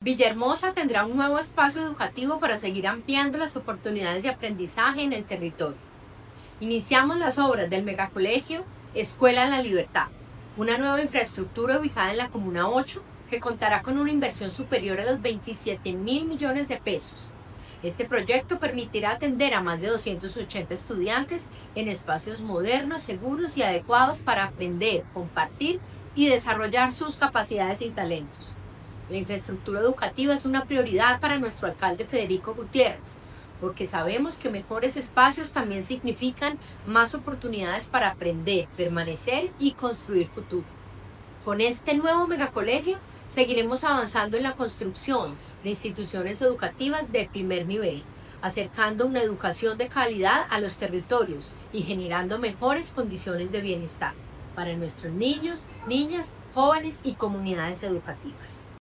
Villahermosa tendrá un nuevo espacio educativo para seguir ampliando las oportunidades de aprendizaje en el territorio. Iniciamos las obras del megacolegio Escuela en la Libertad, una nueva infraestructura ubicada en la Comuna 8 que contará con una inversión superior a los 27.000 millones de pesos. Este proyecto permitirá atender a más de 280 estudiantes en espacios modernos, seguros y adecuados para aprender, compartir y desarrollar sus capacidades y talentos. La infraestructura educativa es una prioridad para nuestro alcalde Federico Gutiérrez, porque sabemos que mejores espacios también significan más oportunidades para aprender, permanecer y construir futuro. Con este nuevo megacolegio seguiremos avanzando en la construcción de instituciones educativas de primer nivel, acercando una educación de calidad a los territorios y generando mejores condiciones de bienestar para nuestros niños, niñas, jóvenes y comunidades educativas.